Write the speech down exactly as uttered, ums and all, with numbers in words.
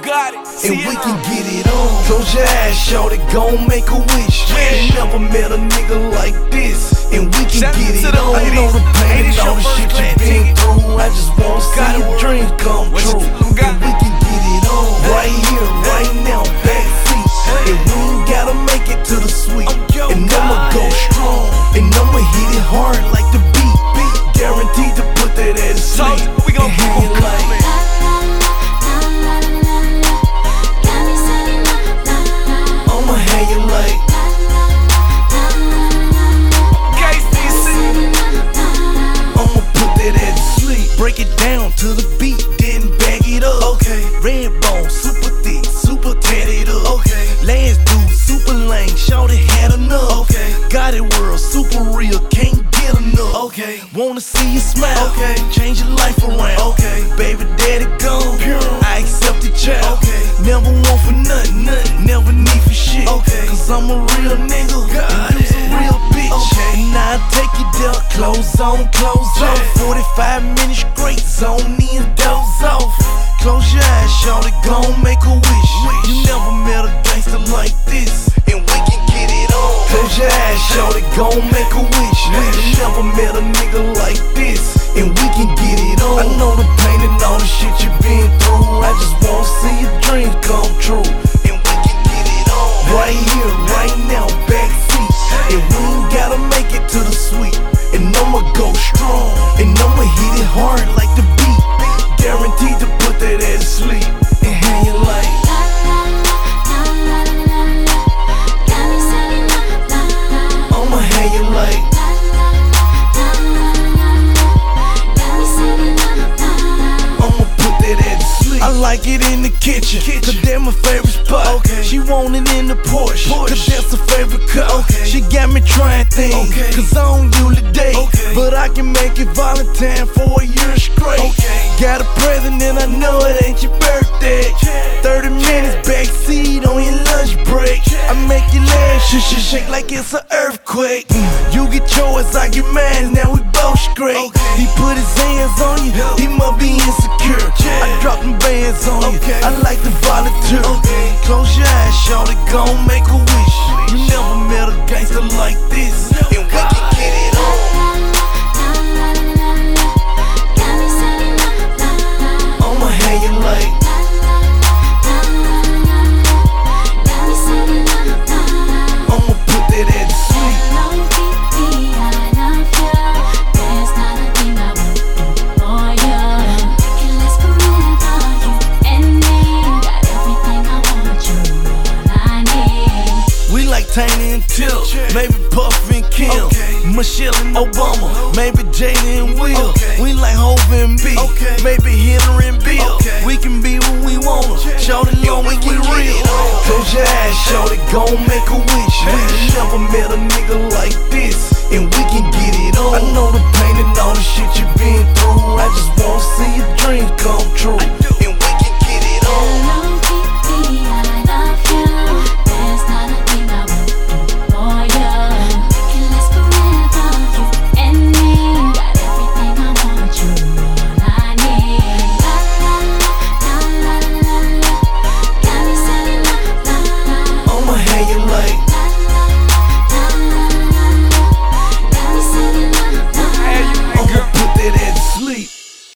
got it. And we can get it on. Close your eyes, shorty, gon' make a wish. You never met a nigga like this. And we can Shout get to it the on. I ladies. know the pain Ladies, and all your the first shit you class been ticket. through. I just wanna see Got it your work. dreams come What you true. tell 'em, got And we can get it on. Right here, right now, backseat. And we ain't gotta make it to the suite. Yo, And I'ma God. go strong. And I'ma hit it hard like the beat. Guaranteed to put that ass to So, sleep. we gon' And keep hang on it like coming. I'ma hang it like K C C. I'ma put that ass to sleep. Break it down to the beat, then bag it up. Okay. Red bone, super thick, super tatted up. Okay. Last dude, super lame, shorty had enough. Okay. Got it world, super real, can't get enough. Okay. Wanna see you smile. Okay. Change your life around. Okay. Baby daddy gone. Pure. I accept the child. Okay. Never want for nothing, nothing. Never need for shit. Okay. Cause I'm a real nigga. God. And you's a real bitch. Okay. Now I take you there, clothes on, clothes off. forty-five minutes straight, zone in, doze off. Close your eyes, shorty, gon' make a wish. You never met a gangster like this, and we can get it on. Close your eyes, shorty, gon' make a wish. You never met a nigga like this, and we can get it on. I know the pain and all the shit you been through. I just wanna see your dreams come true, and we can get it on. Right here, right now, backseat. And we ain't gotta make it to the suite. And I'ma go strong, and I'ma hit it hard like the beat. Guaranteed to put that ass to sleep. And hang it like I'ma hang it like I'ma put that ass to sleep. I like it in the kitchen, cause that's my favorite spot. Okay. She want it in the Porsche, cause that's her favorite car. Okay. She got me trying things, okay. Cause I don't usually date, okay. But I can make it Valentine for a year straight. Okay. Got a present and I know it ain't your birthday. thirty minutes backseat on your lunch break. I make your legs shake, shake, shake like it's an earthquake. Mm. You get yours, I get mine, now we both straight. Okay. He put his hands on you, he must be insecure. I drop them bands on you, I like to volunteer. Okay. Close your eyes, shorty, gon' make a wish. You never met a gangster like this, and we can get it on. I'ma hang it like I'ma put that ass to sleep. We like Tiny and Till, maybe Puff and Kim, okay. Michelle and Obama, maybe Jada and Will. Okay. We like Hov and B, okay. Maybe Hillary and Bill. Okay. We can be what we wanna, shorty long we get real. Close your eyes, shorty, gon' make a